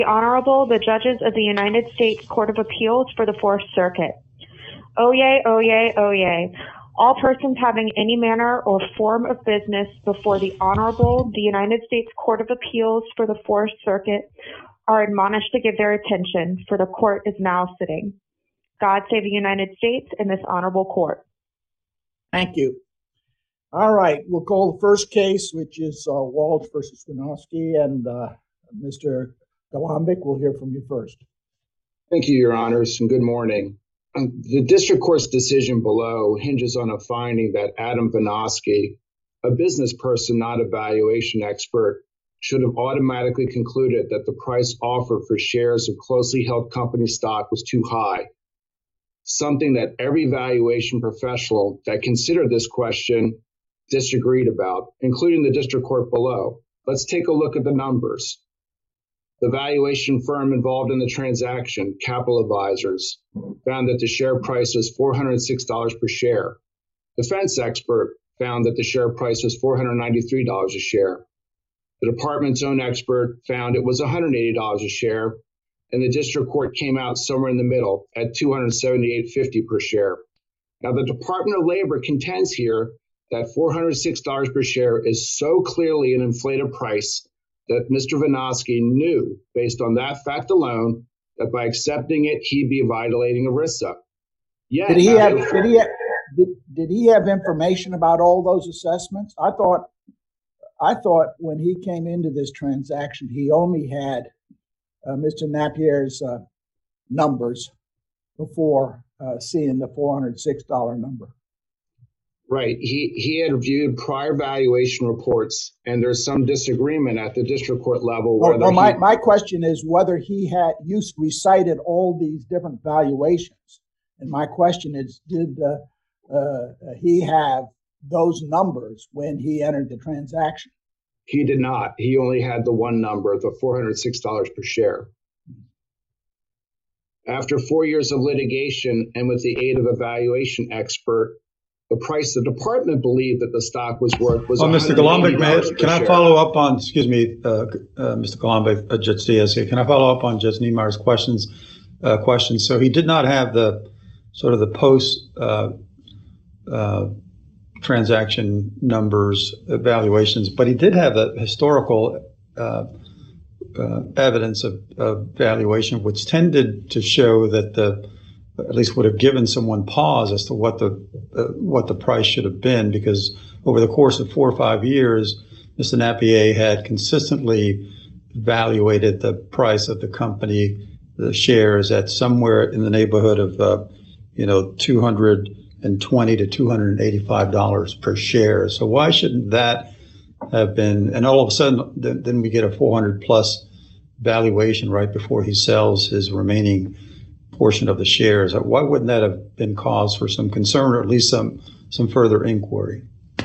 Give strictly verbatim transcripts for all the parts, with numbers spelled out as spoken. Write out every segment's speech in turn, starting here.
The Honorable, the Judges of the United States Court of Appeals for the Fourth Circuit. Oyez, oyez, oyez. All persons having any manner or form of business before the Honorable, the United States Court of Appeals for the Fourth Circuit are admonished to give their attention, for the court is now sitting. God save the United States and this honorable court. Thank you. All right, we'll call the first case, which is uh, Walsh versus Winofsky, and uh, Mister Golombek, we'll hear from you first. Thank you, Your Honors, and good morning. Um, the district court's decision below hinges on a finding that Adam Winofsky, a business person, not a valuation expert, should have automatically concluded that the price offered for shares of closely held company stock was too high, something that every valuation professional that considered this question disagreed about, including the district court below. Let's take a look at the numbers. The valuation firm involved in the transaction, Capital Advisors, found that the share price was four hundred six dollars per share. Defense expert found that the share price was four hundred ninety-three dollars a share. The department's own expert found it was one hundred eighty dollars a share, and the district court came out somewhere in the middle at two hundred seventy-eight dollars and fifty cents per share. Now, the Department of Labor contends here that four hundred six dollars per share is so clearly an inflated price that Mister Winofsky knew, based on that fact alone, that by accepting it, he'd be violating ERISA. Yet, did he have did he have, did, did he have information about all those assessments? I thought I thought when he came into this transaction, he only had uh, Mister Napier's uh, numbers before uh, seeing the four hundred six dollars number. Right. He he had reviewed prior valuation reports, and there's some disagreement at the district court level. Whether well, my, he, my question is whether he had you recited all these different valuations. And my question is, did uh, uh, he have those numbers when he entered the transaction? He did not. He only had the one number, the four hundred six dollars per share. After four years of litigation and with the aid of a valuation expert, the price the department believed that the stock was worth was. Oh, Mister Golombek, can I follow up on, excuse me, uh, uh, Mister Golombek, uh, Judge Diaz here. Can I follow up on Judge Niemeyer's questions? Uh, questions. So he did not have the sort of the post uh, uh, transaction numbers evaluations, but he did have the historical uh, uh, evidence of, of valuation, which tended to show that the at least would have given someone pause as to what the uh, what the price should have been, because over the course of four or five years, Mister Napier had consistently evaluated the price of the company, the shares, at somewhere in the neighborhood of uh, you know two hundred twenty to two hundred eighty-five dollars per share. So why shouldn't that have been? And all of a sudden, then, then we get a four hundred plus valuation right before he sells his remaining portion of the shares. Why wouldn't that have been cause for some concern, or at least some some further inquiry?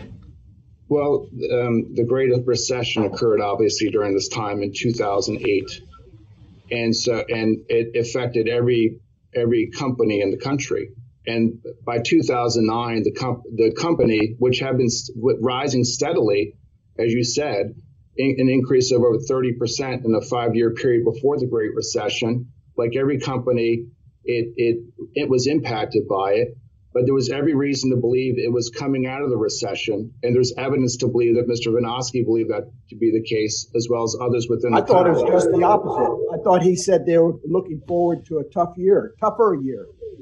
Well, um, the Great Recession occurred obviously during this time in two thousand eight, and so and it affected every every company in the country. And by two thousand nine, the comp- the company, which had been st- rising steadily, as you said, in- an increase of over thirty percent in the five-year period before the Great Recession, like every company, It, it it was impacted by it, but there was every reason to believe it was coming out of the recession, and there's evidence to believe that Mister Winofsky believed that to be the case, as well as others within the I thought company. It was just the opposite. I thought he said they were looking forward to a tough year, tougher year.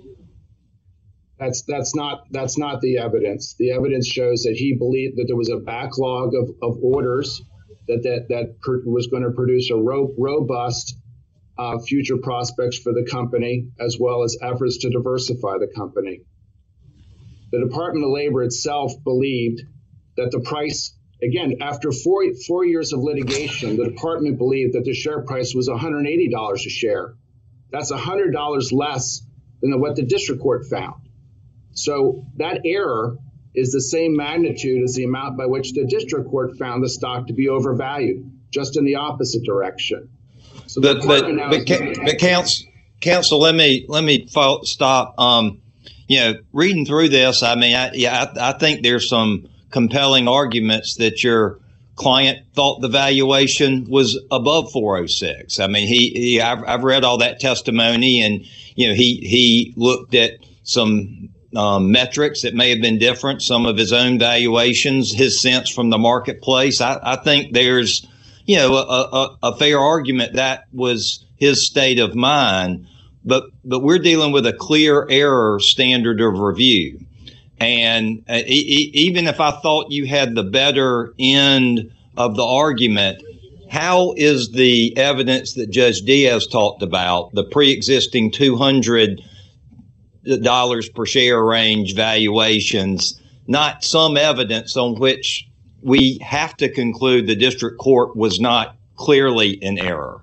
That's that's not that's not the evidence. The evidence shows that he believed that there was a backlog of, of orders that that that per, was going to produce a ro- robust Uh, future prospects for the company, as well as efforts to diversify the company. The Department of Labor itself believed that the price, again, after four, four years of litigation, the department believed that the share price was one hundred eighty dollars a share. That's one hundred dollars less than what the district court found. So that error is the same magnitude as the amount by which the district court found the stock to be overvalued, just in the opposite direction. So but but but, ca- but counsel, counsel, let me let me fo- stop. Um, you know, reading through this, I mean, I, yeah, I, I think there's some compelling arguments that your client thought the valuation was above four oh six. I mean, he, he I've, I've read all that testimony, and you know, he he looked at some um, metrics that may have been different, some of his own valuations, his sense from the marketplace. I, I think there's, you know, a, a, a fair argument that was his state of mind, but but we're dealing with a clear error standard of review. And uh, e- even if I thought you had the better end of the argument, how is the evidence that Judge Diaz talked about, the pre-existing two hundred dollars per share range valuations, not some evidence on which we have to conclude the district court was not clearly in error?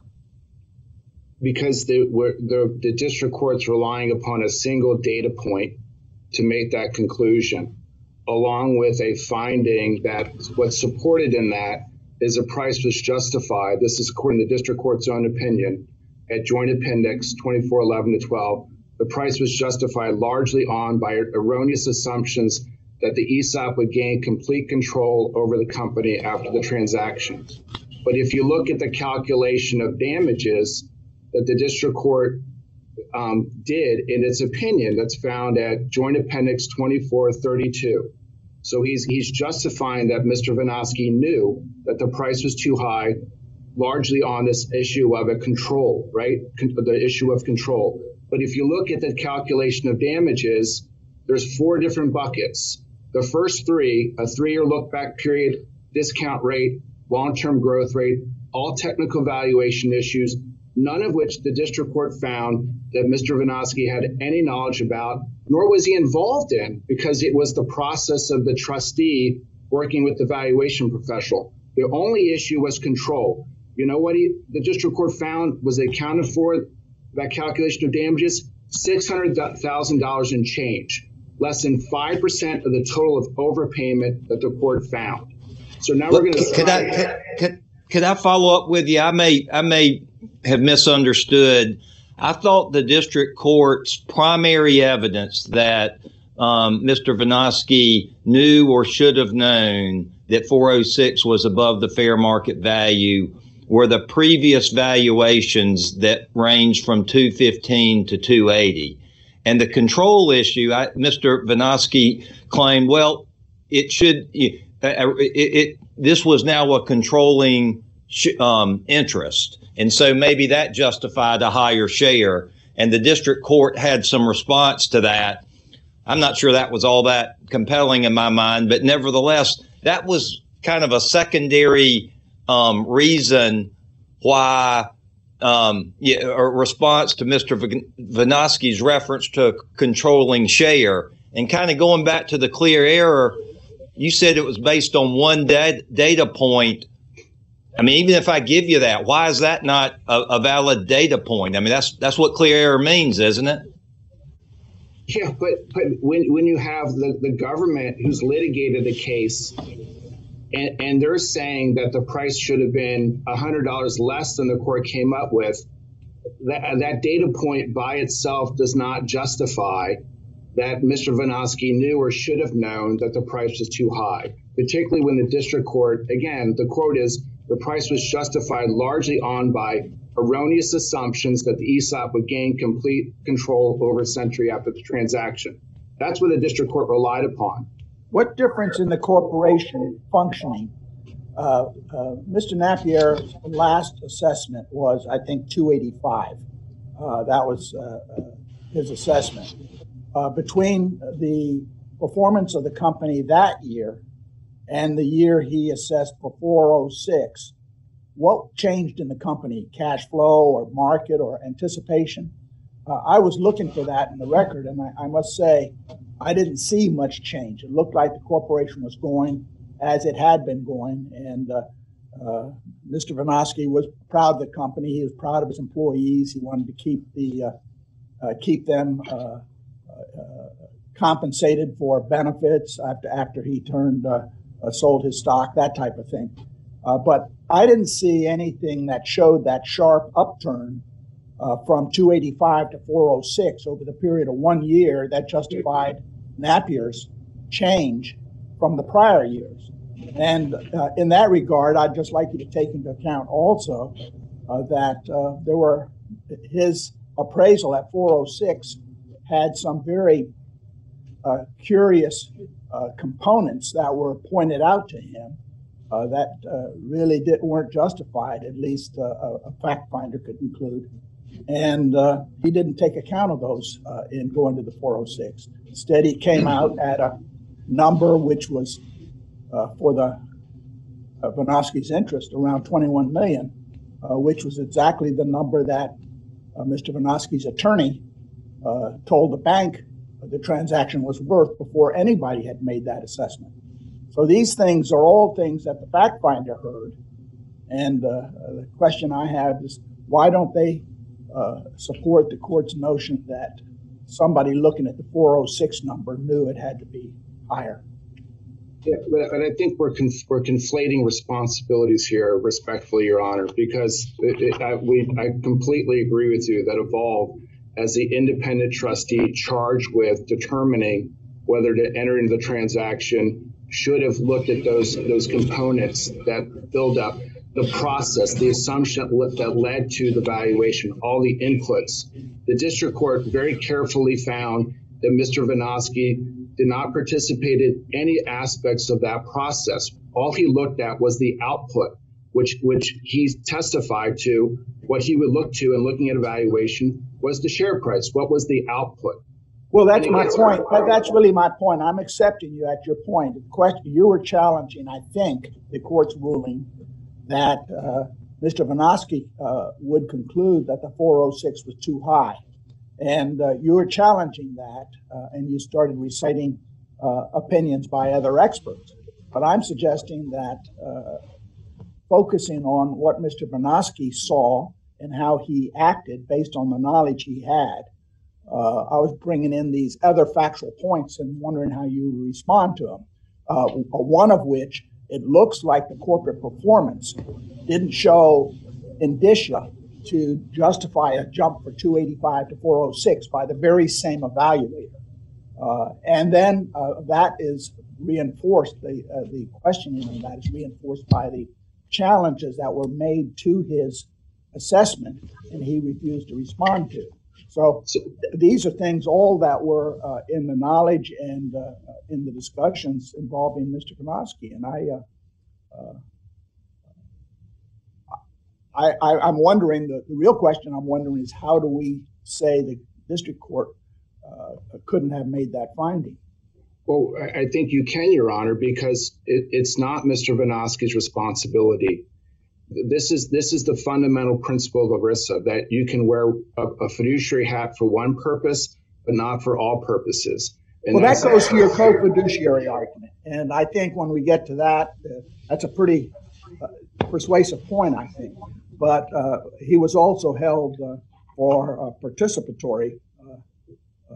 Because the, the, the district court's relying upon a single data point to make that conclusion, along with a finding that what's supported in that is a price was justified. This is according to the district court's own opinion at Joint Appendix twenty-four eleven to twelve. The price was justified largely on by erroneous assumptions that the E S O P would gain complete control over the company after the transaction. But if you look at the calculation of damages that the district court Um, did in its opinion, that's found at Joint Appendix twenty-four thirty-two. So he's he's justifying that Mister Vinosky knew that the price was too high, largely on this issue of a control, right? Con- the issue of control. But if you look at the calculation of damages, there's four different buckets. The first three, a three-year look-back period, discount rate, long-term growth rate, all technical valuation issues, none of which the district court found that Mister Vinosky had any knowledge about, nor was he involved in, because it was the process of the trustee working with the valuation professional. The only issue was control. You know what he, the district court found was accounted for, that calculation of damages, six hundred thousand dollars in change, less than five percent of the total of overpayment that the court found. So now we're going to. Could I could, could, could I follow up with you? I may I may have misunderstood. I thought the district court's primary evidence that um, Mister Vinosky knew or should have known that four oh six was above the fair market value were the previous valuations that ranged from two fifteen to two eighty. And the control issue, I, Mister Vinosky claimed, well, it should, it, it, it this was now a controlling sh- um, interest. And so maybe that justified a higher share. And the district court had some response to that. I'm not sure that was all that compelling in my mind, but nevertheless, that was kind of a secondary um, reason why um, yeah, a response to Mister Vinosky's reference to controlling share. And kind of going back to the clear error, you said it was based on one da- data point. I mean, even if I give you that, why is that not a, a valid data point? I mean, that's that's what clear error means, isn't it? Yeah, but but when when you have the, the government who's litigated a case and, and they're saying that the price should have been one hundred dollars less than the court came up with, that, that data point by itself does not justify that Mister Vinosky knew or should have known that the price was too high, particularly when the district court, again, the quote is, the price was justified largely on by erroneous assumptions that the E S O P would gain complete control over Century after the transaction. That's what the district court relied upon. What difference in the corporation functioning? Uh, uh, Mister Napier's last assessment was, I think, two eighty-five. Uh, that was uh, uh, his assessment. Uh, between the performance of the company that year and the year he assessed for four oh six, what changed in the company? Cash flow or market or anticipation? Uh, I was looking for that in the record, and I, I must say, I didn't see much change. It looked like the corporation was going as it had been going, and uh, uh, Mister Vinosky was proud of the company. He was proud of his employees. He wanted to keep the uh, uh, keep them uh, uh, compensated for benefits after after he turned uh, uh, sold his stock, that type of thing. Uh, but I didn't see anything that showed that sharp upturn uh, from two eighty-five to four oh six over the period of one year that justified Napier's change from the prior years. And uh, in that regard, I'd just like you to take into account also uh, that uh, there were his appraisal at four oh six had some very uh, curious uh, components that were pointed out to him uh, that uh, really did, weren't justified, at least uh, a, a fact finder could conclude. And uh, he didn't take account of those uh, in going to the four oh six. Instead, he came out at a number which was uh, for the uh, Vinoski's interest around twenty-one million, uh, which was exactly the number that uh, Mister Vinoski's attorney uh, told the bank the transaction was worth before anybody had made that assessment. So these things are all things that the fact finder heard. And uh, the question I have is, why don't they uh, support the court's notion that somebody looking at the four oh six number knew it had to be higher? Yeah, but, but I think we're conf- we're conflating responsibilities here, respectfully, Your Honor, because it, it, I, we I completely agree with you that Evolve, as the independent trustee charged with determining whether to enter into the transaction, should have looked at those those components that build up the process, the assumption that led to the valuation, all the inputs. The district court very carefully found that Mister Vinoski did not participate in any aspects of that process. All he looked at was the output, which which he testified to. What he would look to in looking at evaluation was the share price. What was the output? Well, that's my point. That, that's really my point. I'm accepting you at your point. The question you were challenging, I think, the court's ruling that uh, Mister Vinoski uh, would conclude that the four oh six was too high. And uh, you were challenging that, uh, and you started reciting uh, opinions by other experts. But I'm suggesting that uh, focusing on what Mister Vinoski saw and how he acted based on the knowledge he had, uh, I was bringing in these other factual points and wondering how you respond to them. Uh, one of which, it looks like the corporate performance didn't show indicia to justify a jump for two eighty-five to four oh six by the very same evaluator. Uh, and then uh, that is reinforced, the, uh, the questioning of that is reinforced by the challenges that were made to his assessment and he refused to respond to. So th- these are things all that were uh, in the knowledge and uh, in the discussions involving Mister Vinoski. And I, uh, uh, I, I, I'm wondering, the, the real question I'm wondering is how do we say the district court uh, couldn't have made that finding? Well, I think you can, Your Honor, because it, it's not Mister Vinoski's responsibility. This is this is the fundamental principle of ERISA, that you can wear a, a fiduciary hat for one purpose, but not for all purposes. And well, that goes to your co-fiduciary argument. And I think when we get to that, uh, that's a pretty uh, persuasive point, I think. But uh, he was also held uh, for uh, participatory, uh,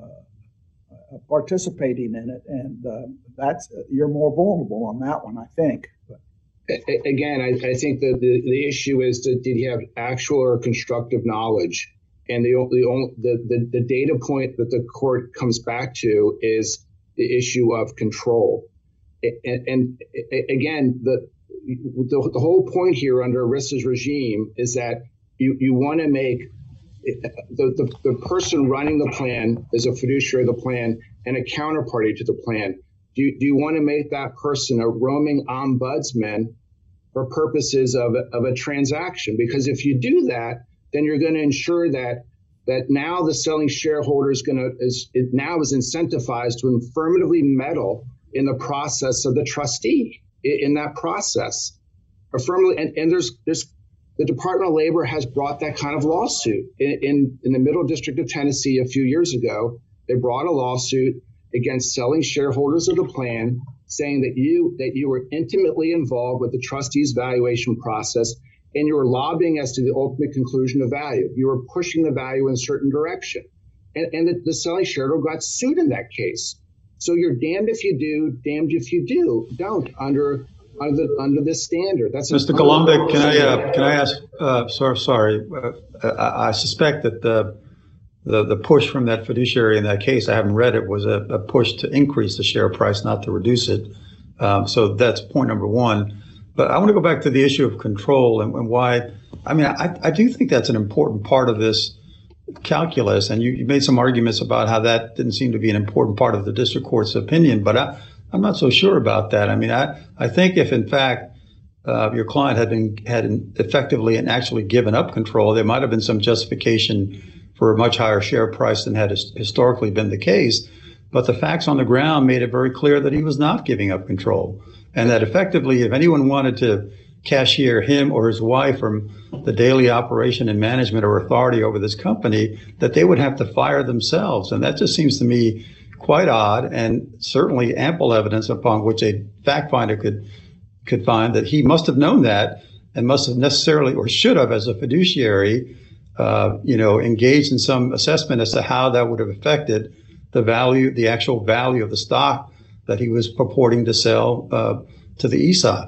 uh, participating in it. And uh, that's you're more vulnerable on that one, I think. But. Again, I, I think that the, the issue is that did he have actual or constructive knowledge? And the the, the the the data point that the court comes back to is the issue of control. And, and again, the, the the whole point here under ERISA's regime is that you, you want to make the, the the person running the plan is a fiduciary of the plan and a counterparty to the plan. Do you, do you want to make that person a roaming ombudsman for purposes of a, of a transaction? Because if you do that, then you're going to ensure that that now the selling shareholder is going to is it now is incentivized to affirmatively meddle in the process of the trustee in, in that process. Affirmatively, and, and there's there's the Department of Labor has brought that kind of lawsuit in, in in the Middle District of Tennessee a few years ago. They brought a lawsuit against selling shareholders of the plan, saying that you that you were intimately involved with the trustee's valuation process and you were lobbying as to the ultimate conclusion of value. You were pushing the value in a certain direction. And, and the, the selling shareholder got sued in that case. So you're damned if you do, damned if you do, don't under under the, under this standard. That's Mister Golombek, can I uh, can I ask? Uh, sorry, sorry. Uh, I, I suspect that the The, the push from that fiduciary in that case, I haven't read it, was a, a push to increase the share price, not to reduce it. Um, so that's point number one. But I want to go back to the issue of control and, and why. I mean, I, I do think that's an important part of this calculus. And you, you made some arguments about how that didn't seem to be an important part of the district court's opinion. But I, I'm not so sure about that. I mean, I, I think if in fact uh, your client had been had effectively and actually given up control, there might have been some justification for a much higher share price than had his, historically been the case. But the facts on the ground made it very clear that he was not giving up control, and that effectively, if anyone wanted to cashier him or his wife from the daily operation and management or authority over this company, that they would have to fire themselves. And that just seems to me quite odd, and certainly ample evidence upon which a fact finder could could find that he must have known that and must have necessarily or should have, as a fiduciary, uh, you know, engaged in some assessment as to how that would have affected the value, the actual value of the stock that he was purporting to sell uh, to the E S O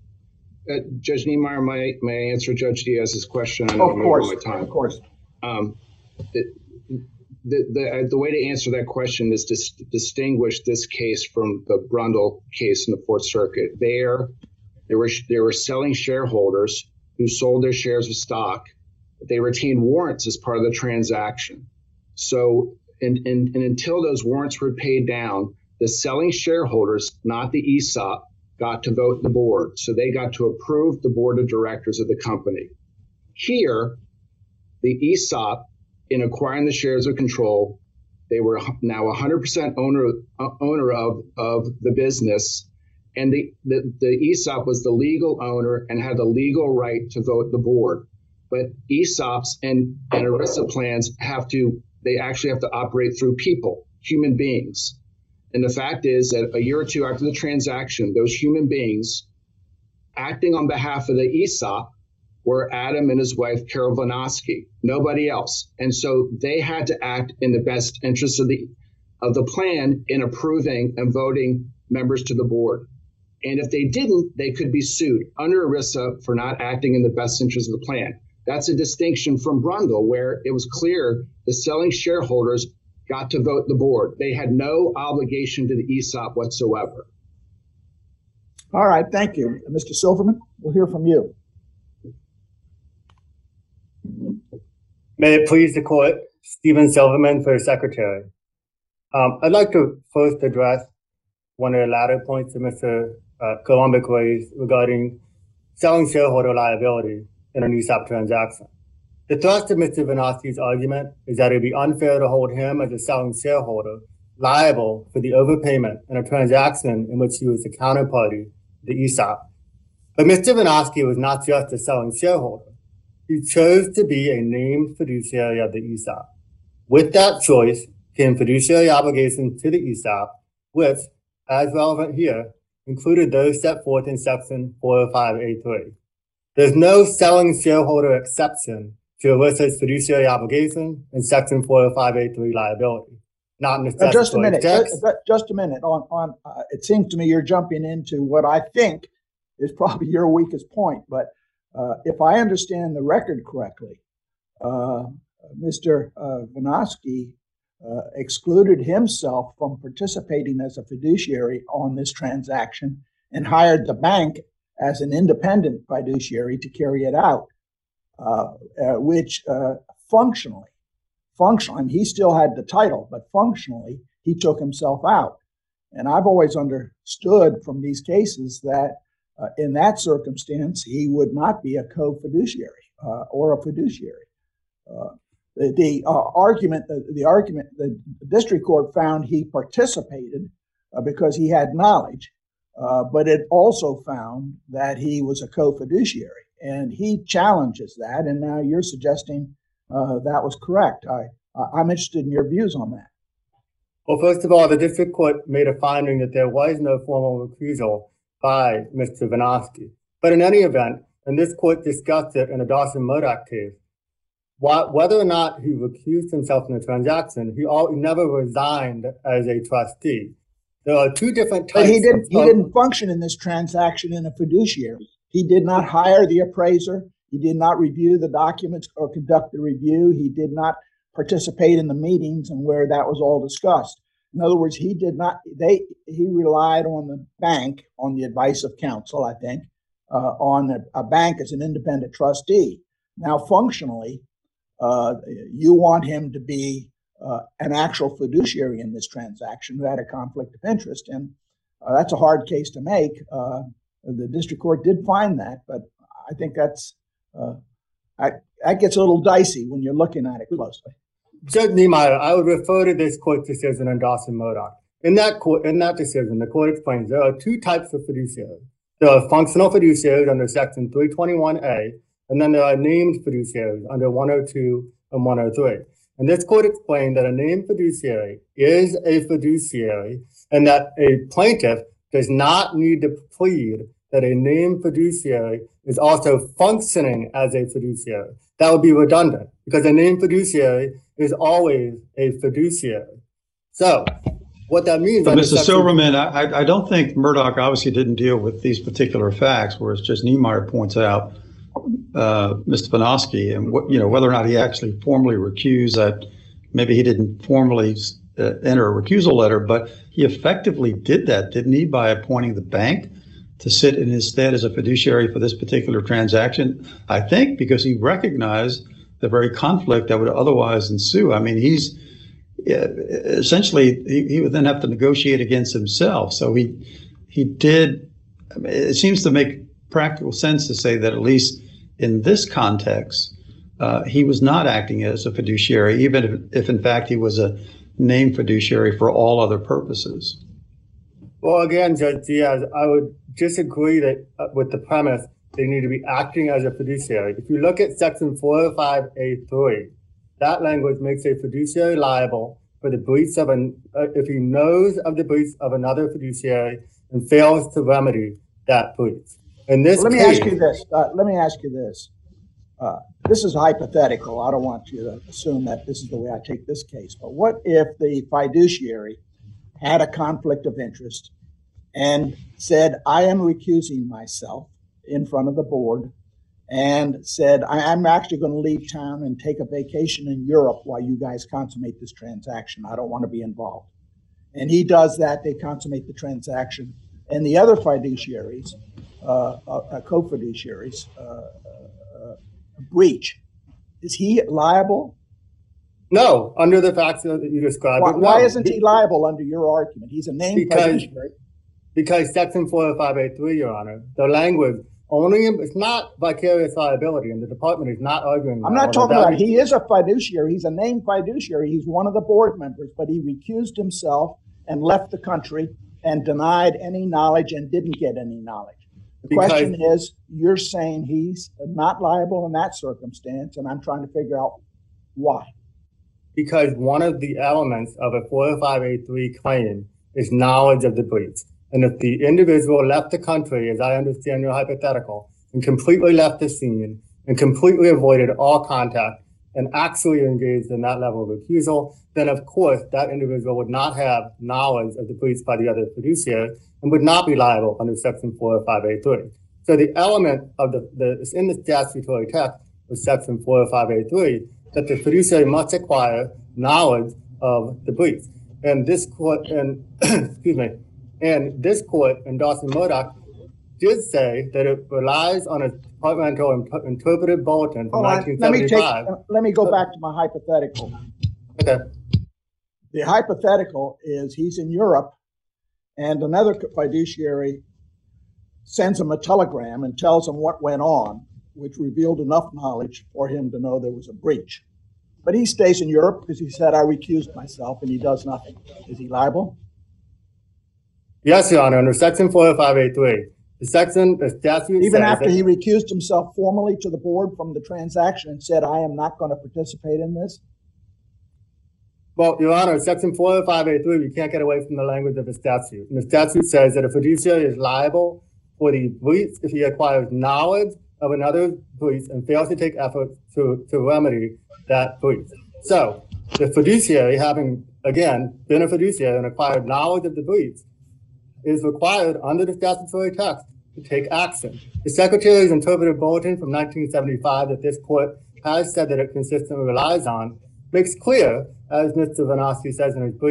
P. Uh, Judge Niemeyer, may, may I answer Judge Diaz's question? I know Of I'm course, over my time. of course. Um, the, the, the, the way to answer that question is to s- distinguish this case from the Brundle case in the Fourth Circuit. There, there were there were selling shareholders who sold their shares of stock. They retained warrants as part of the transaction. So, and, and, and until those warrants were paid down, the selling shareholders, not the E S O P, got to vote the board. So they got to approve the board of directors of the company. Here, the E S O P, in acquiring the shares of control, they were now one hundred percent owner uh, owner of, of the business. And the, the, the E S O P was the legal owner and had the legal right to vote the board. But E S O Ps and, and ERISA plans have to, they actually have to operate through people, human beings. And the fact is that a year or two after the transaction, those human beings acting on behalf of the E S O P were Adam and his wife, Carol Vinosky, nobody else. And so they had to act in the best interest of the of the plan in approving and voting members to the board. And if they didn't, they could be sued under ERISA for not acting in the best interest of the plan. That's a distinction from Brundle, where it was clear the selling shareholders got to vote the board. They had no obligation to the E S O P whatsoever. All right, thank you. Mister Silverman, we'll hear from you. May it please the court, Stephen Silverman for the secretary. Um, I'd like to first address one of the latter points that Mister Uh, Golombek raised regarding selling shareholder liability in an E S O P transaction. The thrust of Mister Vinosky's argument is that it would be unfair to hold him as a selling shareholder liable for the overpayment in a transaction in which he was the counterparty to the E S O P. But Mister Vinosky was not just a selling shareholder. He chose to be a named fiduciary of the E S O P. With that choice came fiduciary obligations to the E S O P, which, as relevant here, included those set forth in Section four oh five A three. There's no selling shareholder exception to ERISA's fiduciary obligation in Section four oh five A three liability. Not in the Uh, just a statutory minute. text. Just, just a minute. On on. Uh, it seems to me you're jumping into what I think is probably your weakest point. But uh, if I understand the record correctly, uh, Mister Uh, Vinosky uh, excluded himself from participating as a fiduciary on this transaction and hired the bank as an independent fiduciary to carry it out, uh, uh, which uh, functionally, functionally, I mean, he still had the title, but functionally, he took himself out. And I've always understood from these cases that uh, in that circumstance, he would not be a co-fiduciary uh, or a fiduciary. Uh, the the uh, argument, the, the argument, the district court found he participated uh, because he had knowledge, uh, but it also found that he was a co-fiduciary, and he challenges that. And now you're suggesting uh, that was correct. I I'm interested in your views on that. Well, first of all, the district court made a finding that there was no formal recusal by Mister Vinosky. But in any event, and this court discussed it in the Dawson-Murdoch case, whether or not he recused himself in the transaction, he, all, he never resigned as a trustee. There are two different types. But he didn't. Of, he didn't function in this transaction in a fiduciary. He did not hire the appraiser. He did not review the documents or conduct the review. He did not participate in the meetings and where that was all discussed. In other words, he did not, they, he relied on the bank, on the advice of counsel, I think, uh, on a, a bank as an independent trustee. Now, functionally, uh, you want him to be uh, an actual fiduciary in this transaction who had a conflict of interest. And uh, that's a hard case to make. Uh, the district court did find that, but I think that's, uh, I, that gets a little dicey when you're looking at it closely. Judge Niemeyer, I would refer to this court decision in Dawson-Modoc. In that court, in that decision, the court explains there are two types of fiduciaries. There are functional fiduciaries under Section three twenty-one A, and then there are named fiduciaries under one oh two and one oh three. And this court explained that a named fiduciary is a fiduciary and that a plaintiff does not need to plead that a named fiduciary is also functioning as a fiduciary. That would be redundant because a named fiduciary is always a fiduciary. So what that means— But Mister Silverman, I, I don't think Murdoch obviously didn't deal with these particular facts, whereas Judge Niemeyer points out uh, Mister Vinosky and what, you know, whether or not he actually formally recused, that maybe he didn't formally uh, enter a recusal letter, but he effectively did that, didn't he, by appointing the bank to sit in his stead as a fiduciary for this particular transaction, I think, because he recognized the very conflict that would otherwise ensue. I mean, he's essentially, he, he would then have to negotiate against himself. So he he did, I mean, it seems to make practical sense to say that at least in this context, uh, he was not acting as a fiduciary, even if, if in fact he was a named fiduciary for all other purposes. Well, again, Judge Diaz, I would disagree that uh, with the premise they need to be acting as a fiduciary. If you look at Section four oh five A three, that language makes a fiduciary liable for the breach of an, uh, if he knows of the breach of another fiduciary and fails to remedy that breach. In this well, let me case, ask you this. Uh, let me ask you this. Uh, this is hypothetical. I don't want you to assume that this is the way I take this case. But what if the fiduciary had a conflict of interest and said, I am recusing myself in front of the board, and said, I, I'm actually going to leave town and take a vacation in Europe while you guys consummate this transaction. I don't want to be involved. And he does that. They consummate the transaction. And the other fiduciaries, uh, uh, co-fiduciaries, uh, uh, breach. Is he liable? No, under the facts that you described. Why, no. why isn't he liable under your argument? He's a named because, fiduciary. Because Section four oh five A three, Your Honor, the language only, it's not vicarious liability, and the department is not arguing. I'm not talking about, he is a fiduciary. He's a named fiduciary. He's one of the board members, but he recused himself and left the country and denied any knowledge and didn't get any knowledge. The because, question is, you're saying he's not liable in that circumstance, and I'm trying to figure out why. Because one of the elements of a four oh five A three claim is knowledge of the breach. And if the individual left the country, as I understand your hypothetical, and completely left the scene and completely avoided all contact and actually engaged in that level of recusal, then of course that individual would not have knowledge of the breach by the other fiduciary and would not be liable under Section four oh five A three. So the element of the, the in the statutory text of Section four oh five A three that the fiduciary must acquire knowledge of the breach. And this court, and excuse me, and this court in Dawson-Modoc did say that it relies on a departmental imp- interpretive bulletin from oh, nineteen seventy-five. Let me, take, let me go back to my hypothetical. Okay. The hypothetical is he's in Europe and another fiduciary sends him a telegram and tells him what went on, which revealed enough knowledge for him to know there was a breach. But he stays in Europe because he said, I recused myself, and he does nothing. Is he liable? Yes, Your Honor, under Section four oh five A three. The section, the statute Even says after that, he recused himself formally to the board from the transaction and said, I am not going to participate in this? Well, Your Honor, Section four oh five A three, we can't get away from the language of the statute. And the statute says that a fiduciary is liable for the breach if he acquires knowledge of another breach and fails to take effort to, to remedy that breach. So the fiduciary, having, again, been a fiduciary and acquired knowledge of the breach, is required under the statutory text to take action. The Secretary's interpretive bulletin from nineteen seventy-five that this court has said that it consistently relies on makes clear, as Mister Vinosky says in his brief,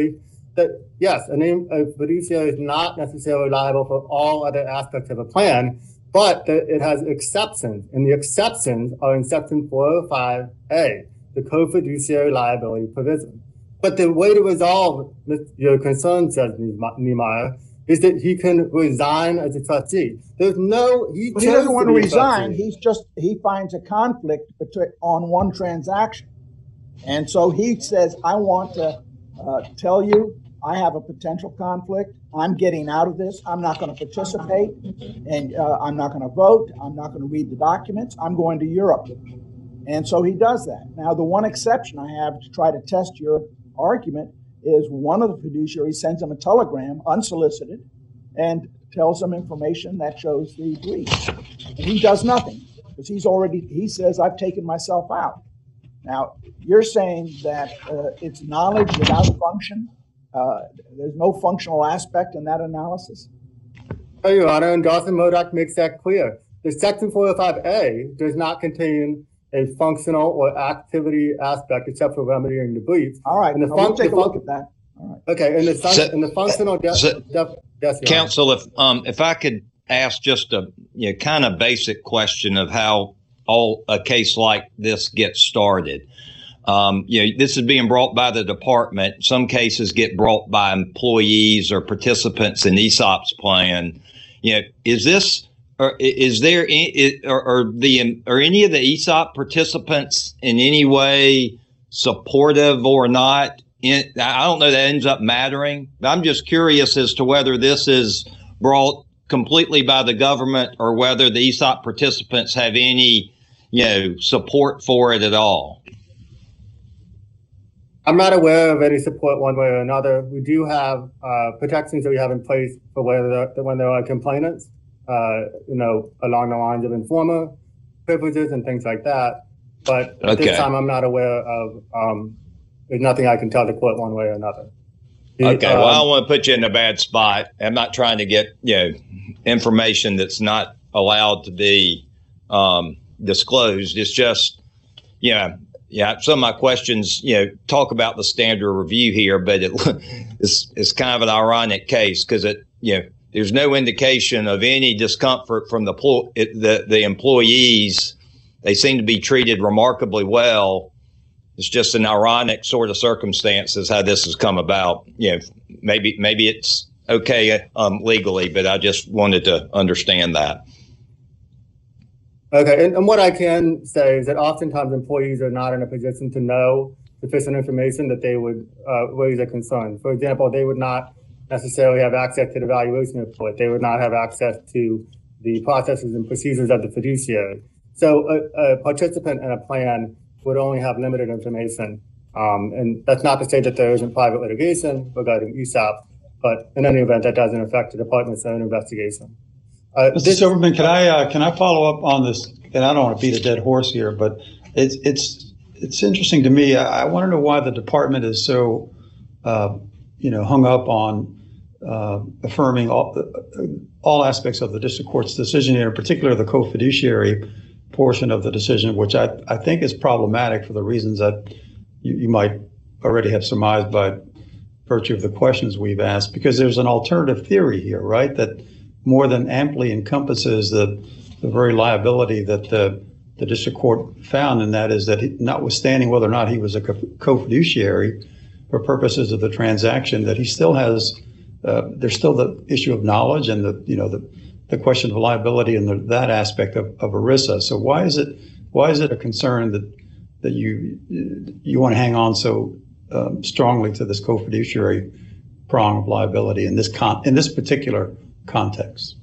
that yes, a, name, a fiduciary is not necessarily liable for all other aspects of a plan, but the, it has exceptions, and the exceptions are in Section four oh five A, the co-fiduciary liability provision. But the way to resolve your concerns, Judge Niemeyer, is that he can resign as a trustee. There's no, he, he doesn't want to resign. He's just, he finds a conflict between, on one transaction. And so he says, I want to uh, tell you, I have a potential conflict. I'm getting out of this. I'm not going to participate, and uh, I'm not going to vote. I'm not going to read the documents. I'm going to Europe. And so he does that. Now, the one exception I have to try to test your argument is one of the fiduciaries sends him a telegram unsolicited and tells him information that shows the breach. And he does nothing because he's already, he says, I've taken myself out. Now, you're saying that uh, it's knowledge without function. Uh, there's no functional aspect in that analysis? Oh, Your Honor, and Dawson Modoc makes that clear. The Section four oh five A does not contain a functional or activity aspect except for remedying the breach. All right, and the no, fun- we'll take the a fun- look at that. All right. Okay, and the, fun- So- and the functional de- so- def- yes, Your Counsel, if um, if I could ask just a you know, kind of basic question of how all a case like this gets started. Um, you know, this is being brought by the department. Some cases get brought by employees or participants in E S O P's plan. You know, is this or is there any, or, or the or any of the E S O P participants in any way supportive or not? In, I don't know that ends up mattering. I'm just curious as to whether this is brought completely by the government or whether the E S O P participants have any, you know, support for it at all. I'm not aware of any support one way or another. We do have uh, protections that we have in place for whether when there are complainants, uh, you know, along the lines of informer privileges and things like that. But at Okay. this time, I'm not aware of. Um, there's nothing I can tell the court one way or another. The, Okay, well, um, I don't want to put you in a bad spot. I'm not trying to get, you know, information that's not allowed to be um, disclosed. It's just, you know, yeah, some of my questions, you know, talk about the standard review here, but it, it's, it's kind of an ironic case because it, you know, there's no indication of any discomfort from the, it, the, the employees. They seem to be treated remarkably well. It's just an ironic sort of circumstances how this has come about. You know, maybe maybe it's okay um, legally, but I just wanted to understand that. Okay, and, and what I can say is that oftentimes employees are not in a position to know sufficient information that they would uh, raise a concern. For example, they would not necessarily have access to the valuation report. They would not have access to the processes and procedures of the fiduciary. So a, a participant in a plan would only have limited information. Um, and that's not to say that there isn't private litigation regarding E S O P, but in any event, that doesn't affect the department's own investigation. Uh, Mister this- Silverman, can I uh, can I follow up on this? And I don't want to beat a dead horse here, but it's it's it's interesting to me. I, I want to know why the department is so uh, you know hung up on uh, affirming all all aspects of the district court's decision here, in particular the co-fiduciary portion of the decision, which I I think is problematic for the reasons that you, you might already have surmised by virtue of the questions we've asked. Because there's an alternative theory here, right? That more than amply encompasses the, the very liability that the, the district court found, and that is that he, notwithstanding whether or not he was a co-fiduciary for purposes of the transaction, that he still has, uh, there's still the issue of knowledge and the, you know, the, the question of liability and the, that aspect of, of ERISA. So why is it, why is it a concern that, that you, you want to hang on so um, strongly to this co-fiduciary prong of liability in this con, in this particular context?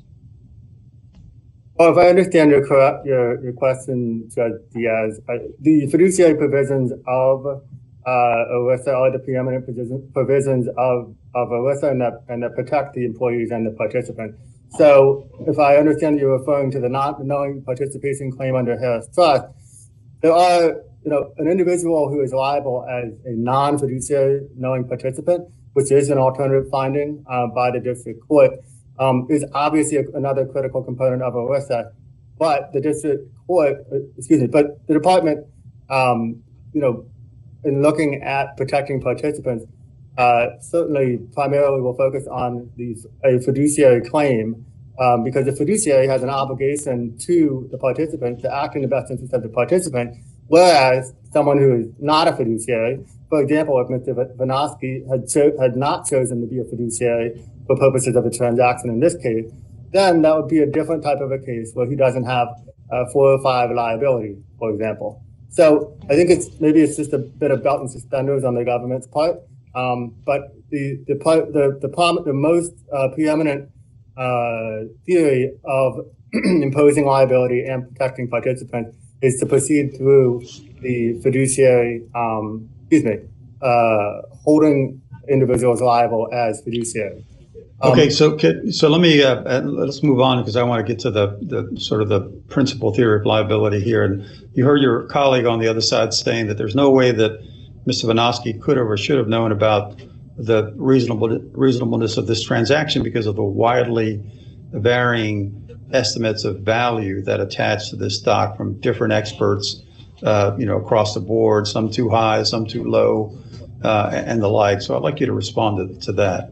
Well, if I understand your correct, your, your question, Judge Diaz, uh, the fiduciary provisions of uh, ERISA are the preeminent provisions of, of ERISA and that, and that protect the employees and the participant. So if I understand that you're referring to the not knowing participation claim under Harris Trust, there are, you know, an individual who is liable as a non-fiduciary knowing participant, which is an alternative finding uh, by the district court. Um, is obviously a, another critical component of ERISA, but the district court, excuse me, but the department, um, you know, in looking at protecting participants, uh, certainly primarily will focus on these, a fiduciary claim um, because the fiduciary has an obligation to the participant to act in the best interest of the participant, whereas someone who is not a fiduciary, for example, if Mister Vinosky had, cho- had not chosen to be a fiduciary for purposes of a transaction in this case, then that would be a different type of a case where he doesn't have uh, four oh five liability, for example. So I think it's maybe it's just a bit of belt and suspenders on the government's part, um, but the the the the, the, the most uh, preeminent uh, theory of imposing liability and protecting participants is to proceed through the fiduciary, um, excuse me, uh, holding individuals liable as fiduciary. Um, okay, so so let me uh, let's move on because I want to get to the the sort of the principal theory of liability here. And you heard your colleague on the other side saying that there's no way that Mister Vinosky could have or should have known about the reasonable reasonableness of this transaction because of the widely varying estimates of value that attach to this stock from different experts, uh, you know, across the board. Some too high, some too low, uh, and the like. So I'd like you to respond to, to that.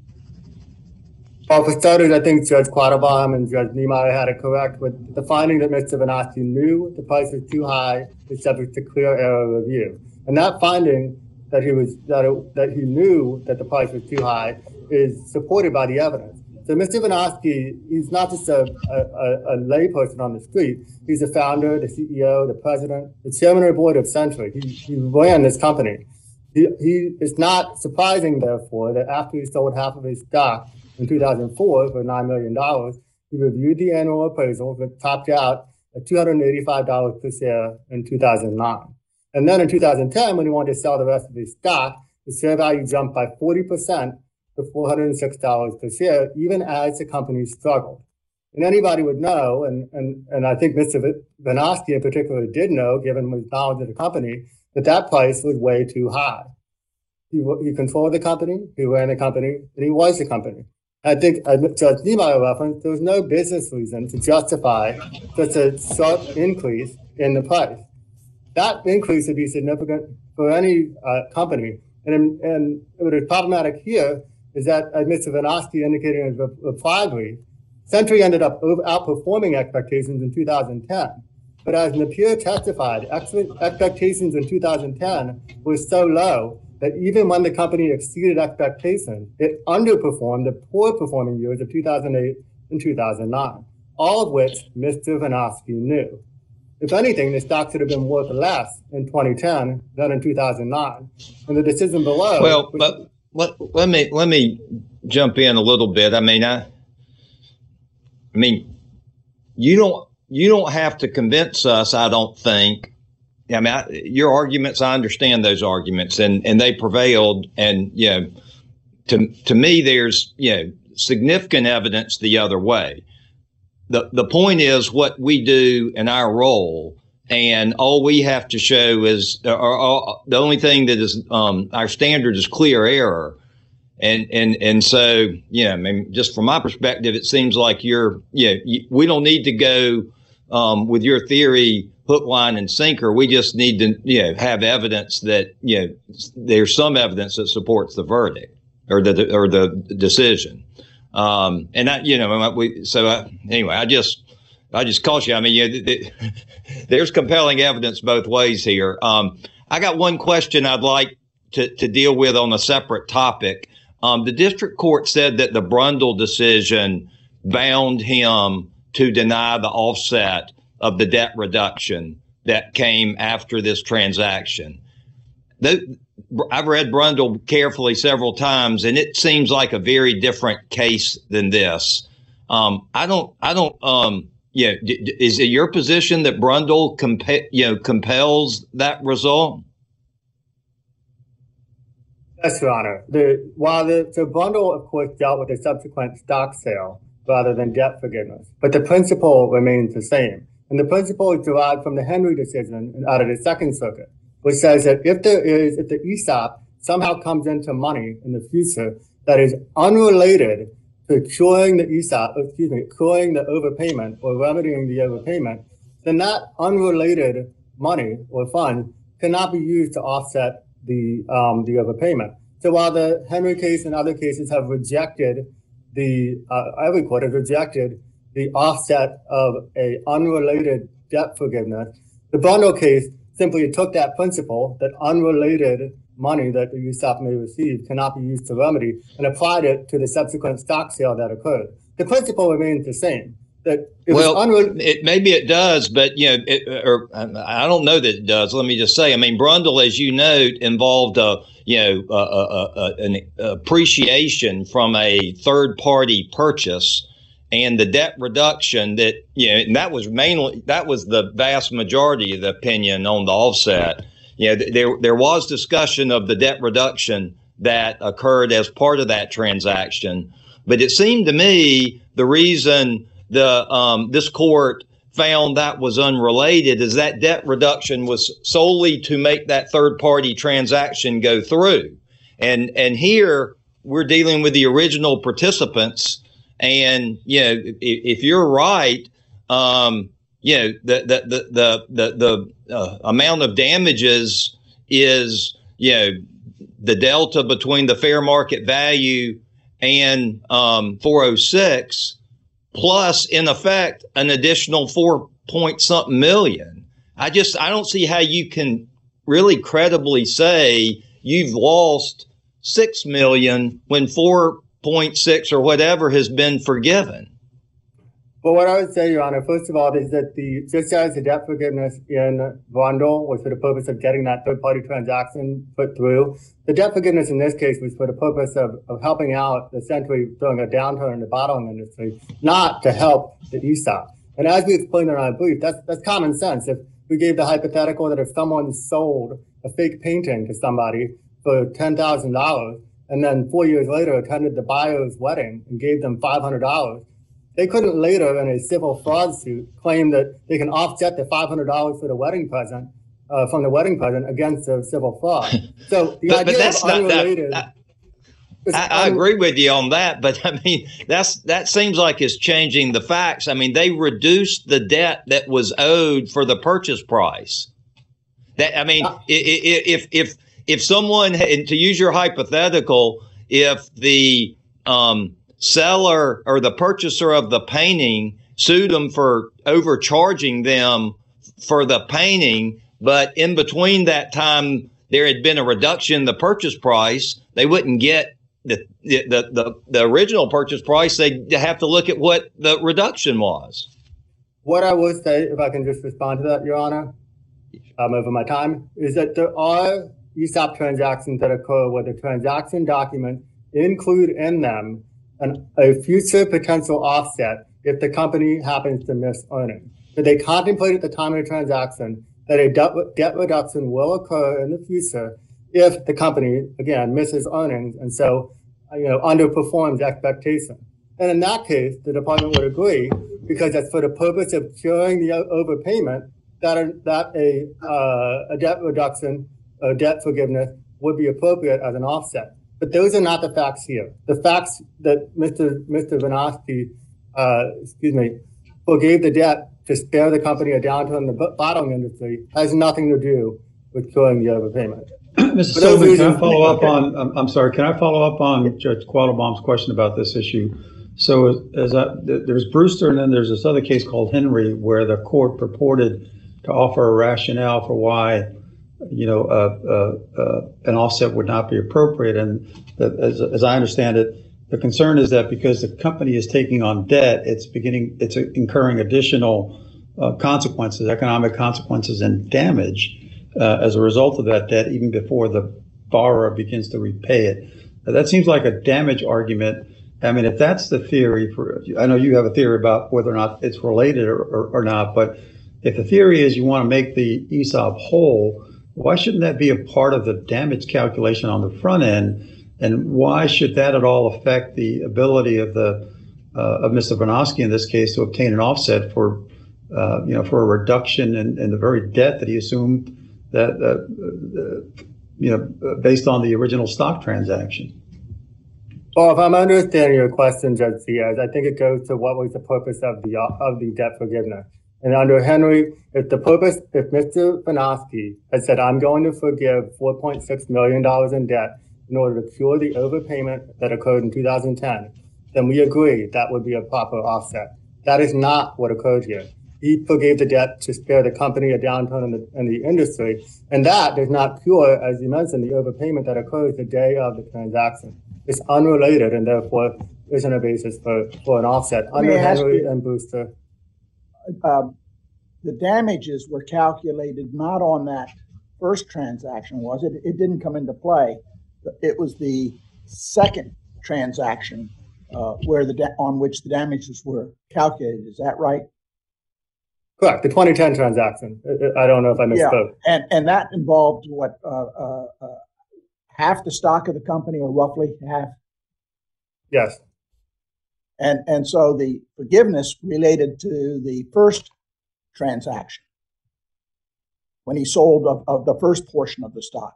Well, for starters, I think Judge Quattlebaum and Judge Niemeyer had it correct with the finding that Mister Vinosky knew the price was too high is subject to clear error review. And that finding that he was that it, that he knew that the price was too high is supported by the evidence. So Mister Vinosky, he's not just a, a, a lay person on the street. He's the founder, the C E O, the president, the chairman of the board of Century. He, he ran this company. He, he it's not surprising, therefore, that after he sold half of his stock in two thousand four for nine million dollars, he reviewed the annual appraisal that topped out at two hundred eighty-five dollars per share in two thousand nine. And then in two thousand ten, when he wanted to sell the rest of his stock, the share value jumped by forty percent to four hundred six dollars per share, even as the company struggled. And anybody would know, and, and, and I think Mister Vinosky in particular did know, given his knowledge of the company, that that price was way too high. He, he controlled the company, he ran the company, and he was the company. I think, as Judge Niemeyer referenced, there was no business reason to justify such a sharp increase in the price. That increase would be significant for any uh, company. And, and what is problematic here is that, as Mister Vinosky indicated in his reply brief, Century ended up over, outperforming expectations in two thousand ten. But as Napier testified, ex- expectations in two thousand ten were so low that even when the company exceeded expectations, it underperformed the poor performing years of two thousand eight and two thousand nine, all of which Mister Vinosky knew. If anything, the stock should have been worth less in twenty ten than in two thousand nine. And the decision below. Well, but let, let me let me jump in a little bit. I mean, I, I mean, you don't you don't have to convince us, I don't think. I mean, I, your arguments, I understand those arguments, and, and they prevailed. And, you know, to to me, there's, you know, significant evidence the other way. The the point is what we do in our role, and all we have to show is, or, or the only thing that is um, our standard is clear error. And and and so, yeah, I mean, just from my perspective, it seems like you're, yeah, you, we don't need to go um, with your theory hook, line, and sinker. We just need to, you know, have evidence that, you know, there's some evidence that supports the verdict or the or the decision. Um, and I, you know, we so I, anyway, I just I just caution you. I mean, yeah, there's compelling evidence both ways here. Um, I got one question I'd like to to deal with on a separate topic. Um, the district court said that the Brundle decision bound him to deny the offset of the debt reduction that came after this transaction. The, I've read Brundle carefully several times, and it seems like a very different case than this. Um, I don't, I don't, um, yeah, d- d- is it your position that Brundle compa- you know, compels that result? Yes, Your Honor. The, while the, the Brundle, of course, dealt with a subsequent stock sale rather than debt forgiveness, but the principle remains the same. And the principle is derived from the Henry decision out of the Second Circuit, which says that if there is, if the E S O P somehow comes into money in the future that is unrelated to curing the E S O P, excuse me, curing the overpayment or remedying the overpayment, then that unrelated money or fund cannot be used to offset the um, the overpayment. So while the Henry case and other cases have rejected the, uh, every court has rejected the offset of a unrelated debt forgiveness, the Brundle case simply took that principle that unrelated money that the U S O P may receive cannot be used to remedy and applied it to the subsequent stock sale that occurred. The principle remains the same. That it well, was unre- it, maybe it does, but you know, it, or I don't know that it does. Let me just say, I mean, Brundle, as you note, involved a you know uh, uh, uh, an appreciation from a third party purchase, and the debt reduction that you know, and that was mainly that was the vast majority of the opinion on the offset. You know, there there was discussion of the debt reduction that occurred as part of that transaction, but it seemed to me the reason the um, this court found that was unrelated is that debt reduction was solely to make that third party transaction go through, and and here we're dealing with the original participants, and you know if, if you're right, um, you know the the the the the, the uh, amount of damages is you know the delta between the fair market value and um, four oh six. Plus, in effect, an additional four point something million. I just I don't see how you can really credibly say you've lost six million when four point six or whatever has been forgiven. Well, what I would say, Your Honor, first of all, is that the just as the debt forgiveness in Brundle was for the purpose of getting that third-party transaction put through, the debt forgiveness in this case was for the purpose of, of helping out essentially during a downturn in the bottling industry, not to help the E S O P. And as we explained in our brief, that's that's common sense. If we gave the hypothetical that if someone sold a fake painting to somebody for ten thousand dollars and then four years later attended the buyer's wedding and gave them five hundred dollars, they couldn't later in a civil fraud suit claim that they can offset the five hundred dollars for the wedding present uh, from the wedding present against a civil fraud. So the but, idea but that's of not unrelated. that, I, I, I agree with you on that, but I mean that's that seems like it's changing the facts. I mean they reduced the debt that was owed for the purchase price. That I mean, uh, if if if someone, and to use your hypothetical, if the um, seller or the purchaser of the painting sued them for overcharging them for the painting, but in between that time there had been a reduction in the purchase price, they wouldn't get the the the, the original purchase price. They'd have to look at what the reduction was. What I would say, if I can just respond to that, Your Honor, um, over my time, is that there are E S O P transactions that occur where the transaction documents include in them an, a future potential offset if the company happens to miss earnings. So they contemplate at the time of the transaction that a debt, debt reduction will occur in the future if the company, again, misses earnings and so, you know, underperforms expectation. And in that case, the department would agree, because that's for the purpose of curing the overpayment, that a, that a, uh, a debt reduction, or debt forgiveness would be appropriate as an offset. But those are not the facts here. The facts that Mister Mister Vinosky, uh, excuse me, forgave the debt to spare the company a downturn in the bottling industry has nothing to do with curing the overpayment. Mister Silverman, can I follow up on, I'm, I'm sorry, can I follow up on Judge Quattlebaum's question about this issue? So as I, there's Brewster, and then there's this other case called Henry where the court purported to offer a rationale for why, you know, uh, uh, uh, an offset would not be appropriate. And that, as, as I understand it, the concern is that because the company is taking on debt, it's beginning, it's incurring additional uh, consequences, economic consequences and damage uh, as a result of that debt, even before the borrower begins to repay it. Now, that seems like a damage argument. I mean, if that's the theory, for I know you have a theory about whether or not it's related or, or, or not, but if the theory is you want to make the E S O P whole, why shouldn't that be a part of the damage calculation on the front end? And why should that at all affect the ability of the uh, of Mister Vinosky in this case to obtain an offset for uh, you know for a reduction in, in the very debt that he assumed that uh, uh, you know based on the original stock transaction? Well, if I'm understanding your question, Judge Diaz, I think it goes to what was the purpose of the of the debt forgiveness. And under Henry, if the purpose, if Mister Vinosky had said, I'm going to forgive four point six million dollars in debt, in order to cure the overpayment that occurred in two thousand ten, then we agree that would be a proper offset. That is not what occurred here. He forgave the debt to spare the company a downturn in the, in the industry, and that does not cure, as you mentioned, the overpayment that occurs the day of the transaction. It's unrelated and therefore isn't a basis for, for an offset. Let me Under ask Henry you- and Brewster. Um, the damages were calculated not on that first transaction, was it? It didn't come into play. It was the second transaction uh, where the da- on which the damages were calculated. Is that right? Correct. The twenty ten transaction. I I don't know if I misspoke. Yeah, and and that involved what uh, uh, uh, half the stock of the company, or roughly half. Yes. And and so the forgiveness related to the first transaction when he sold of, of the first portion of the stock.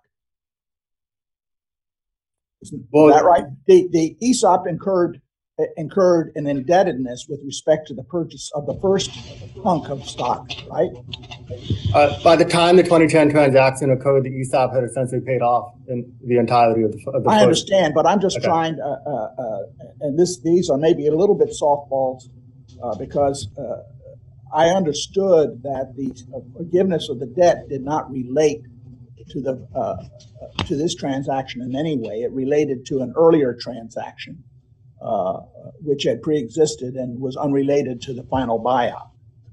Isn't Well, that right? The the E S O P incurred incurred an indebtedness with respect to the purchase of the first hunk of stock, right? Uh, by the time the twenty ten transaction occurred, the E S O P had essentially paid off in the entirety of the, of the I first. understand, but I'm just Okay. trying to, uh, uh, uh, and this these are maybe a little bit softballs uh, because uh, I understood that the forgiveness of the debt did not relate to the uh, to this transaction in any way. It related to an earlier transaction, uh, which had pre-existed and was unrelated to the final buyout.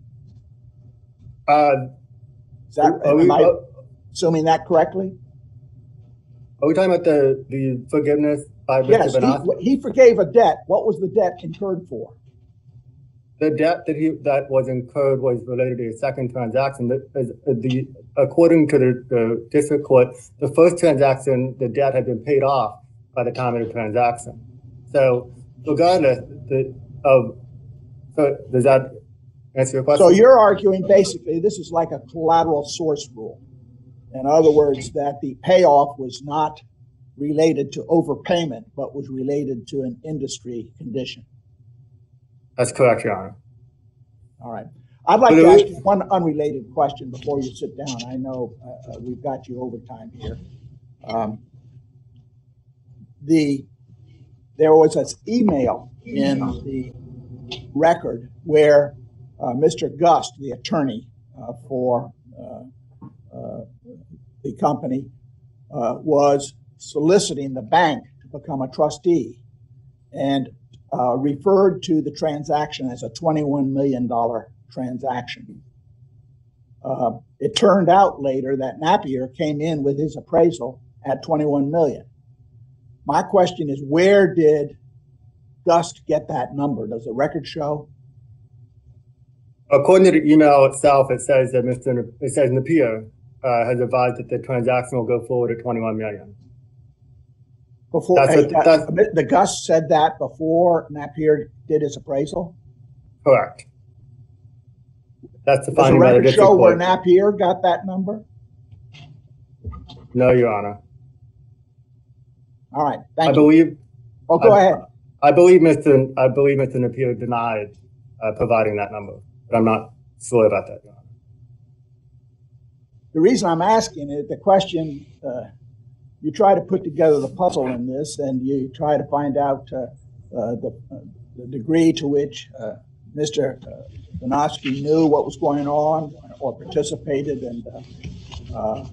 Uh, Is that, are, we, am I are assuming that correctly? we talking about the, the forgiveness by Mister Yes, Benassi? he, he forgave a debt. What was the debt incurred for? The debt that he that was incurred was related to a second transaction. That is, uh, the according to the, the district court, the first transaction, the debt had been paid off by the time of the transaction. So, regardless the, of, so does that answer your question? So you're arguing basically this is like a collateral source rule. In other words, that the payoff was not related to overpayment, but was related to an industry condition. That's correct, Your Honor. All right. I'd like But to it ask was- you one unrelated question before you sit down. I know uh, uh, we've got you overtime here. Um, the there was an email in the record where uh, Mister Gust, the attorney uh, for uh, uh, the company, uh, was soliciting the bank to become a trustee and uh, referred to the transaction as a twenty-one million dollars transaction. Uh, it turned out later that Napier came in with his appraisal at twenty-one million dollars. My question is, where did Gust get that number? Does the record show? According to the email itself, it says that Mister N- it says Napier uh, has advised that the transaction will go forward at twenty-one million dollars. Before That's uh, what- that's- the Gust said that before Napier did his appraisal. Correct. That's the Does the finding by the record district show where court. Napier got that number? No, Your Honor. All right, I thank you. believe. Oh, go I, ahead. I believe Mister I believe Mister Napier denied uh, providing that number, but I'm not sure about that, Your Honor. The reason I'm asking is the question, uh, you try to put together the puzzle in this and you try to find out uh, uh, the, uh, the degree to which uh, Mister Benassi knew what was going on or participated, and uh, uh,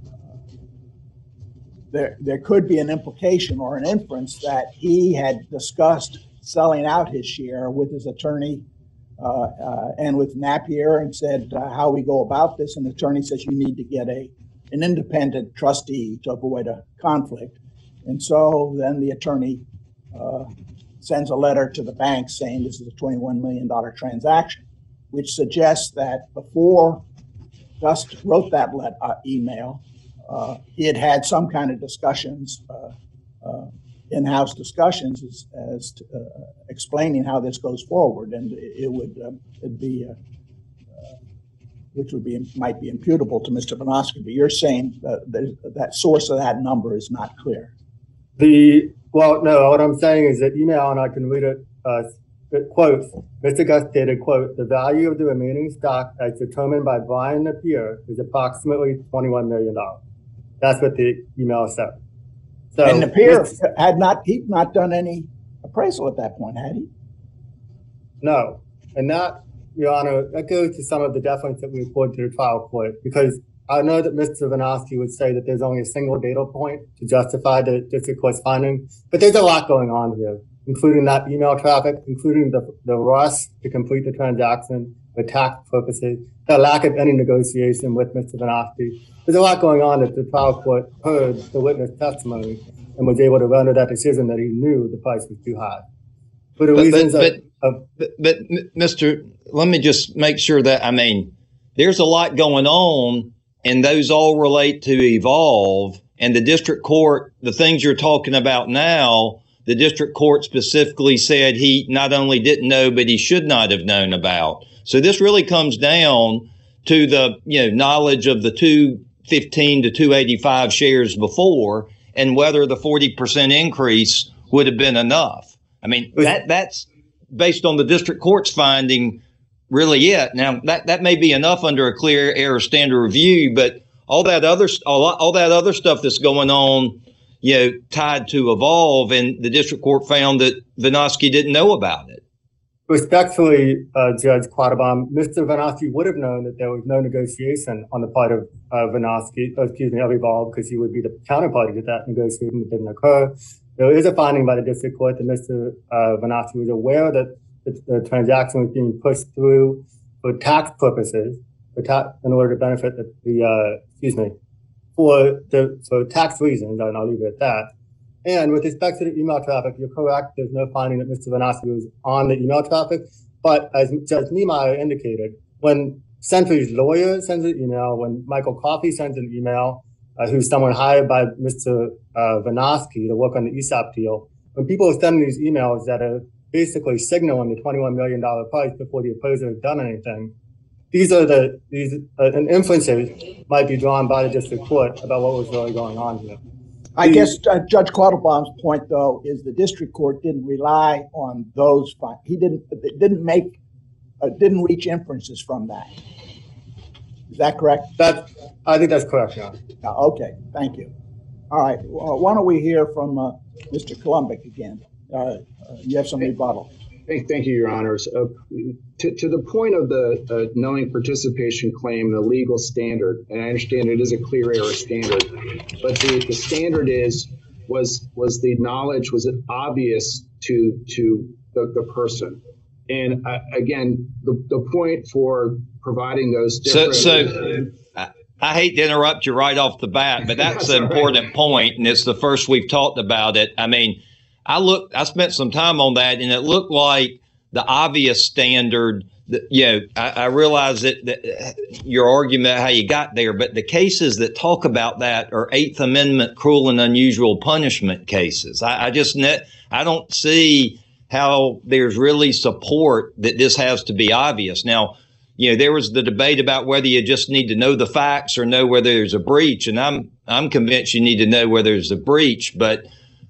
there, there could be an implication or an inference that he had discussed selling out his share with his attorney uh, uh, and with Napier and said, uh, how we go about this. And the attorney says, you need to get a an independent trustee to avoid a conflict. And so then the attorney uh, sends a letter to the bank saying this is a twenty-one million dollars transaction, which suggests that before Gust wrote that let, uh, email, uh, he had had some kind of discussions, uh, uh, in-house discussions as, as to, uh, explaining how this goes forward. And it, it would uh, it'd be, uh, uh, which would be might be imputable to Mister Benassi, but you're saying that that, that source of that number is not clear. The well, no. What I'm saying is that email, and I can read it. Uh, it quotes Mister Gust stated, "quote The value of the remaining stock, as determined by Brian Napier, is approximately twenty-one million dollars." That's what the email said. So, and Napier Mister had not, he'd not done any appraisal at that point, had he? No, and that, Your Honor, that goes to some of the deference that we afford to the trial court, because I know that Mister Vinosky would say that there's only a single data point to justify the district court's finding, but there's a lot going on here, including that email traffic, including the, the rush to complete the transaction for tax purposes, the lack of any negotiation with Mister Vinosky. There's a lot going on that the trial court heard the witness testimony and was able to render that decision that he knew the price was too high. For the But, reasons but, of, but, of but, but, Mister, let me just make sure that, I mean, there's a lot going on, and those all relate to Evolve, and the district court, the things you're talking about now, the district court specifically said he not only didn't know, but he should not have known about. So this really comes down to the, you know, knowledge of the two fifteen to two eighty-five shares before, and whether the forty percent increase would have been enough. I mean, that that's based on the district court's finding, really it. Now, that, that may be enough under a clear error standard review, but all that other all, all that other stuff that's going on, you know, tied to Evolve, and the district court found that Vinosky didn't know about it. Respectfully, uh, Judge Quattlebaum, Mister Vinosky would have known that there was no negotiation on the part of uh, Vinosky, uh, excuse me, of Evolve, because he would be the counterparty to that negotiation that didn't occur. There is a finding by the district court that Mister Uh, Vinosky was aware that the, the transaction was being pushed through for tax purposes, for ta- in order to benefit the, the uh, excuse me, for the for tax reasons, and I'll leave it at that. And with respect to the email traffic, you're correct. There's no finding that Mister Vinosky was on the email traffic. But as Judge Niemeyer indicated, when Century's lawyer sends an email, when Michael Coffey sends an email, uh, who's someone hired by Mister Uh, Vinosky to work on the E S O P deal, when people are sending these emails that are basically signaling the twenty-one million dollars price before the appraiser has done anything, these are the, these, uh, and inferences might be drawn by the district court about what was really going on here. I guess uh, Judge Quattlebaum's point, though, is the district court didn't rely on those. Fi- he didn't didn't make uh, didn't reach inferences from that. Is that correct? That I think that's correct, yeah. Uh, okay, thank you. All right, well, why don't we hear from uh, Mister Kolumbic again? Uh, uh, you have some rebuttal. Thank, thank you, Your Honors. Uh, to, to the point of the uh, knowing participation claim, the legal standard, and I understand it is a clear error standard, but the, the standard is, was was the knowledge, was it obvious to to the, the person? And uh, again, the, the point for providing those different... So, so I, I hate to interrupt you right off the bat, but that's an important right. point, and it's the first we've talked about it. I mean, I looked, I spent some time on that, and it looked like the obvious standard. That, you know, I, I realize that, that your argument, how you got there, but the cases that talk about that are Eighth Amendment cruel and unusual punishment cases. I, I just, net, I don't see how there's really support that this has to be obvious. Now, you know, there was the debate about whether you just need to know the facts or know whether there's a breach, and I'm I'm convinced you need to know whether there's a breach, but.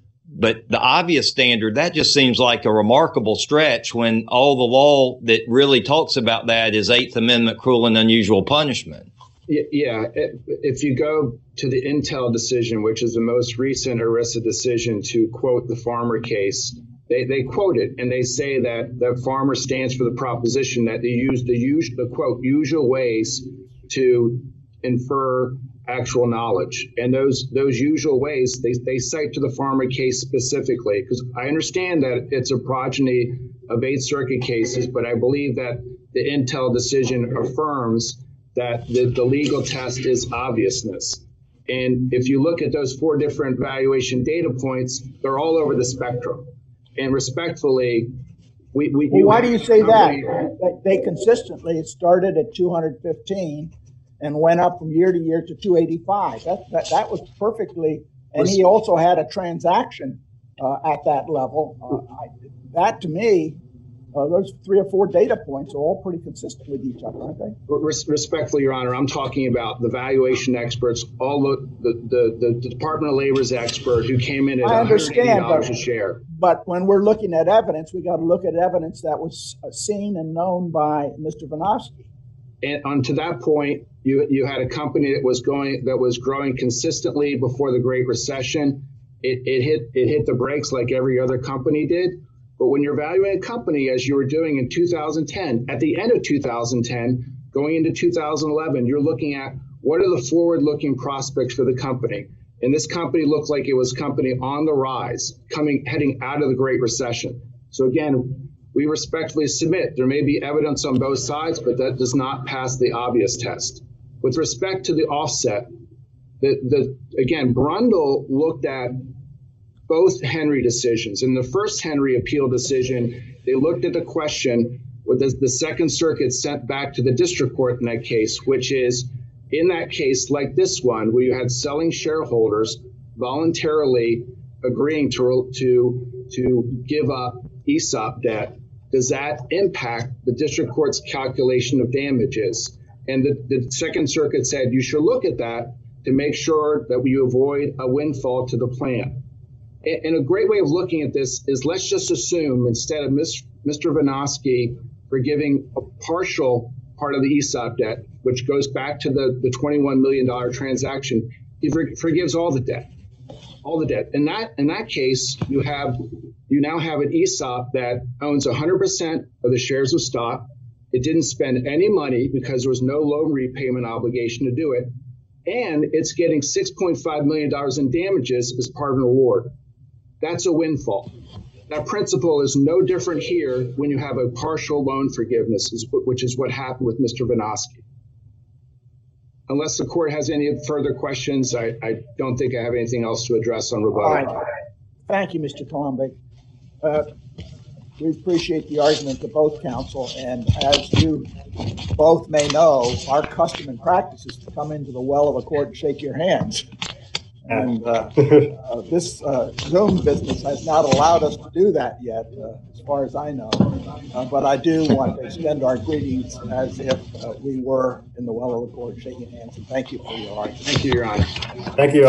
But the obvious standard, that just seems like a remarkable stretch when all the law that really talks about that is Eighth Amendment cruel and unusual punishment. Yeah, if you go to the Intel decision, which is the most recent ERISA decision, to quote the Farmer case, they, they quote it and they say that the Farmer stands for the proposition that they use the, usual, the quote, usual ways to infer actual knowledge. And those those usual ways, they, they cite to the Farmer case specifically, because I understand that it's a progeny of Eighth Circuit cases, but I believe that the Intel decision affirms that the, the legal test is obviousness. And if you look at those four different valuation data points, they're all over the spectrum. And respectfully, we... we well, why do you say that? They, they consistently, it started at two hundred fifteen and went up from year to year to two eighty-five. That that, that was perfectly, and he also had a transaction uh, at that level. Uh, I, that to me, uh, those three or four data points are all pretty consistent with each other, aren't they? Res- respectfully, Your Honor, I'm talking about the valuation experts, all the the, the, the Department of Labor's expert who came in at I one hundred eighty dollars but, a share. But when we're looking at evidence, we got to look at evidence that was seen and known by Mister Vinosky. And on to that point, you you had a company that was going that was growing consistently before the Great Recession, it, it hit it hit the brakes like every other company did. But when you're valuing a company, as you were doing in two thousand ten, at the end of two thousand ten, going into two thousand eleven, you're looking at what are the forward-looking prospects for the company. And this company looked like it was a company on the rise, coming heading out of the Great Recession. So again, we respectfully submit there may be evidence on both sides, but that does not pass the obvious test. With respect to the offset, the, the again, Brundle looked at both Henry decisions. In the first Henry appeal decision, they looked at the question what the, the Second Circuit sent back to the district court in that case, which is, in that case, like this one, where you had selling shareholders voluntarily agreeing to, to, to give up E S O P debt, does that impact the district court's calculation of damages? And the, the Second Circuit said you should look at that to make sure that you avoid a windfall to the plan. And a great way of looking at this is let's just assume instead of Mister Vinoski forgiving a partial part of the E S O P debt, which goes back to the, the twenty-one million dollars transaction, he for, forgives all the debt, all the debt. In that in that case, you have you now have an E S O P that owns one hundred percent of the shares of stock. It didn't spend any money because there was no loan repayment obligation to do it, and it's getting six point five million dollars in damages as part of an award. That's a windfall. That principle is no different here when you have a partial loan forgiveness, which is what happened with Mister Vinoski. Unless the court has any further questions, I, I don't think I have anything else to address on rebuttal. All right. Thank you, Mister Colombe. Uh, we appreciate the argument to both counsel, and as you both may know, our custom and practice is to come into the well of a court and shake your hands. And uh, uh, this uh, Zoom business has not allowed us to do that yet, uh, as far as I know. Uh, but I do want to extend our greetings as if uh, we were in the well of the court shaking hands. And thank you for your argument. Thank you, Your Honor. Thank you.